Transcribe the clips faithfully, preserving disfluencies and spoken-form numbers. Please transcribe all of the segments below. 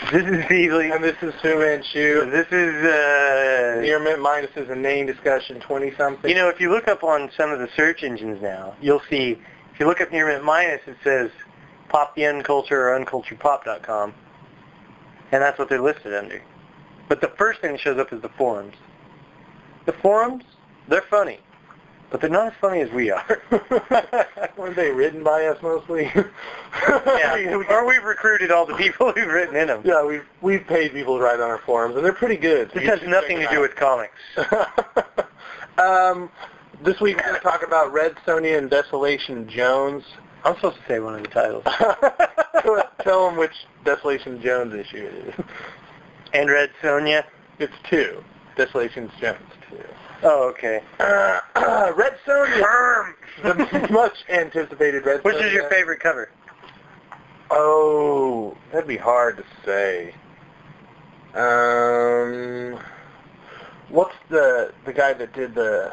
This is Beasley. And this is Fu Manchu. This is, uh... Near Mint Minus is inane discussion twenty-something. You know, if you look up on some of the search engines now, you'll see, if you look up Near Mint Minus, it says Pop the Unculture or uncultured pop dot com. And that's what they're listed under. But the first thing that shows up is the forums. The forums, they're funny. But they're not as funny as we are. Weren't they written by us mostly? Yeah. Or we've recruited all the people who've written in them. Yeah, we've, we've paid people to write on our forums, and they're pretty good. This has nothing to do with comics. um, this week we're going to talk about Red Sonja and Desolation Jones. I'm supposed to say one of the titles. Tell them which Desolation Jones issue it is. And Red Sonja? It's two. Desolation Jones two. Oh, okay. Uh, uh, Red Sonja. The much anticipated Red Sonja. Which is your favorite cover? Oh, that'd be hard to say. Um, what's the the guy that did the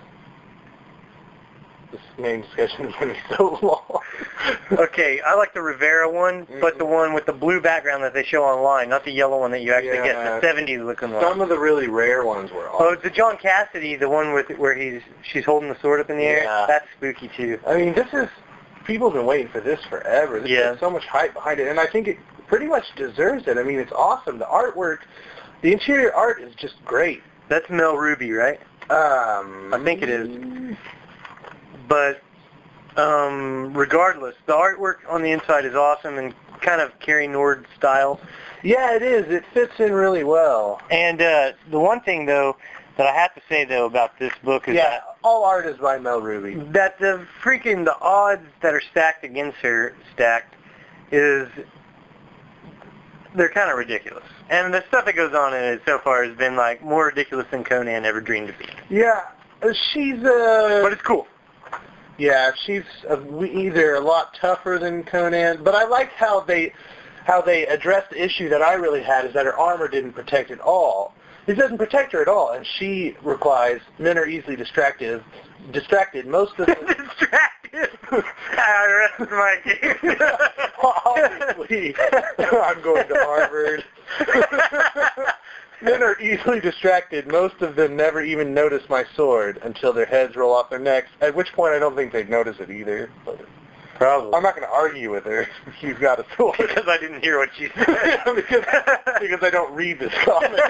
this name discussion is going to be so long. Okay, I like the Rivera one, mm-hmm. but the one with the blue background that they show online, not the yellow one that you actually yeah. get, the seventies looking one. Some of the really rare ones were awesome. Oh, the John Cassidy, the one with where he's she's holding the sword up in the yeah. air. That's spooky too. I mean, this is people have been waiting for this forever. There's yeah. so much hype behind it, and I think it pretty much deserves it. I mean, it's awesome. The artwork, the interior art is just great. That's Mel Ruby, right? Um, I think it is. But um, regardless, the artwork on the inside is awesome and kind of Cary Nord style. Yeah, it is. It fits in really well. And uh, the one thing, though, that I have to say, though, about this book is yeah, that all art is by Mel Ruby. That the freaking, the odds that are stacked against her, stacked, is, they're kind of ridiculous. And the stuff that goes on in it so far has been, like, more ridiculous than Conan ever dreamed of being. Yeah, she's, uh... But it's cool. Yeah, she's uh, either a lot tougher than Conan, but I like how they how they addressed the issue that I really had, is that her armor didn't protect at all. It doesn't protect her at all, and she replies, men are easily distracted. Distracted. Most of the... Distracted? I rest my case. Obviously, I'm going to Harvard. Men are easily distracted. Most of them never even notice my sword until their heads roll off their necks, at which point I don't think they'd notice it either. But probably. I'm not going to argue with her if you've got a sword. Because I didn't hear what she said. because, because I don't read this comic.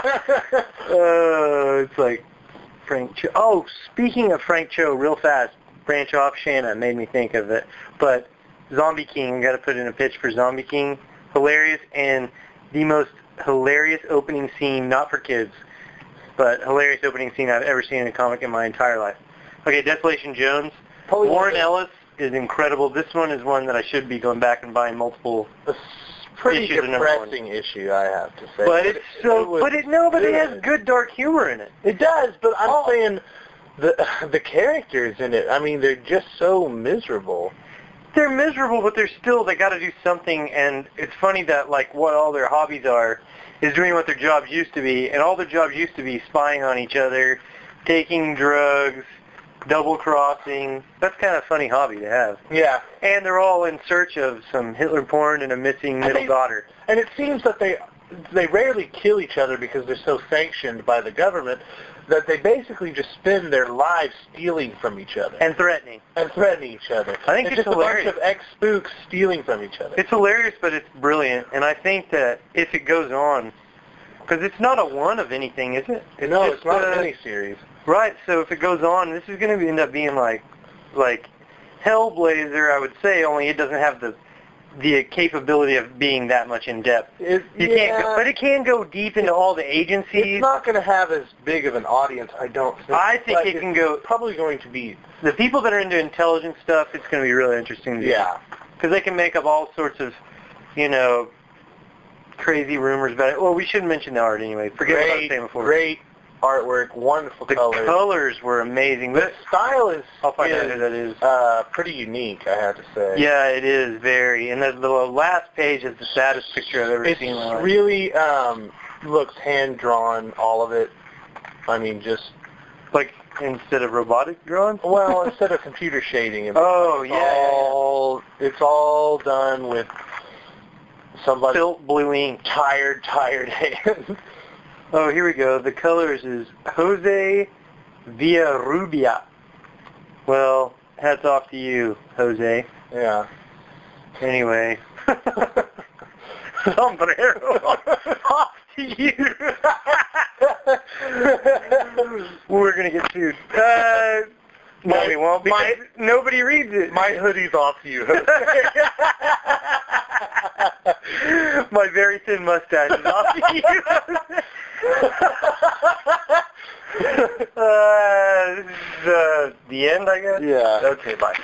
uh, it's like Frank Cho. Oh, speaking of Frank Cho, real fast, branch off Shanna made me think of it. But Zombie King, got to put in a pitch for Zombie King. Hilarious, and the most hilarious opening scene, not for kids, but hilarious opening scene I've ever seen in a comic in my entire life. Okay, Desolation Jones. Probably Warren Ellis is incredible. This one is one that I should be going back and buying multiple a pretty issues. Depressing issue, I have to say. But it's so, it but it no, but good. It has good dark humor in it. It does, but I'm oh. saying the the characters in it. I mean, they're just so miserable. They're miserable, but they're still, they got to do something, and it's funny that, like, what all their hobbies are is doing what their jobs used to be, and all their jobs used to be spying on each other, taking drugs, double-crossing. That's kind of a funny hobby to have. Yeah. And they're all in search of some Hitler porn and a missing middle they, daughter. And it seems that they they rarely kill each other because they're so sanctioned by the government, that they basically just spend their lives stealing from each other. And threatening. And threatening each other. I think it's, it's just hilarious. a bunch of ex-spooks stealing from each other. It's hilarious, but it's brilliant. And I think that if it goes on, because it's not a one of anything, is it? It's no, just, it's not uh, a miniseries. Right, so if it goes on, this is going to end up being like like Hellblazer, I would say, only it doesn't have the the capability of being that much in depth. It, you yeah, can't go, but it can go deep into all the agencies. It's not going to have as big of an audience, I don't think. I think it can go... probably going to be... The people that are into intelligence stuff, it's going to be really interesting to Yeah. Because they can make up all sorts of, you know, crazy rumors about it. Well, we shouldn't mention the art anyway. Forget great, what I was saying before. Great artwork, wonderful the colors. The colors were amazing. The style is, I'll find is, out who that is. Uh, pretty unique, I have to say. Yeah, it is, very. And the, the last page is the saddest picture I've ever it's seen in my life. It really um, looks hand-drawn, all of it. I mean, just... Like, instead of robotic drawn? Well, instead of computer shading. Oh, it's yeah, all, yeah, yeah. It's all done with Somebody Spilt blue ink. tired, tired hands. Oh, here we go. The colors is Jose Villarrubia. Well, hats off to you, Jose. Yeah. Anyway. Sombrero off to you. We're going to get sued. Uh, no, My- we won't because my- nobody reads it. My hoodie's off to you. My very thin mustache is off to you. uh, this is uh, the end, I guess? Yeah. Okay, bye.